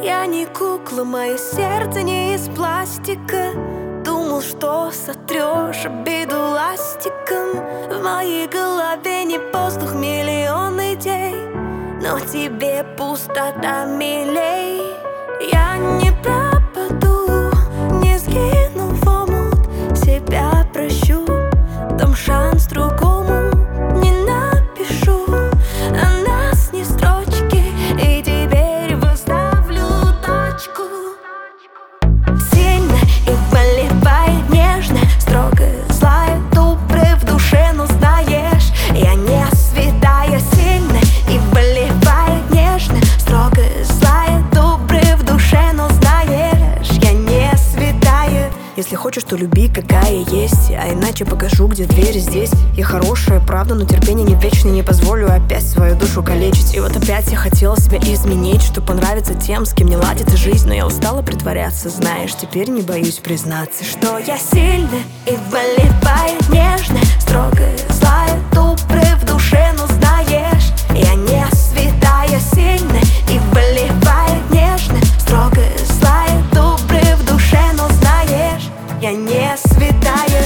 Я не кукла, мое сердце не из пластика. Думал, что сотрешь обиду ластиком. В моей голове не воздух, миллион идей, но тебе пустота милей. Я не пропаду, не сгину в омут, себя прощу, дам шанс другому. Не напишу о нас ни строчки, и теперь выставлю точку. Сильно и выливает нежно, строго, злая, добрая в душе, но знаешь, я не святая. Сильно и выливает нежно, строго, злая, добрая в душе, но знаешь, я не святая. Если хочешь, то люби, какая есть, а иначе покажу, где дверь здесь. Я хорошая, правда, но терпение не вечно, не позволю опять свою душу калечить. И вот опять я хотела себя изменить, чтобы понравиться тем, с кем не ладится жизнь. Но я устала притворяться, знаешь, теперь не боюсь признаться, что я сильна и выливает нежно, строгая, злая, добрая в душе, но знаешь, я не святая. Сильна и выливает нежно, строгая, злая, добрая в душе, но знаешь, я не святая.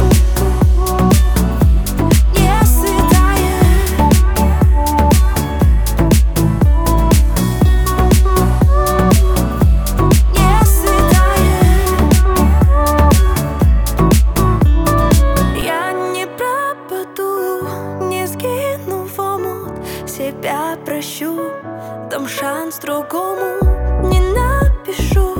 Не святая. Не святая. Я не пропаду, не сгину в омут, себя прощу, дам шанс другому. Не напишу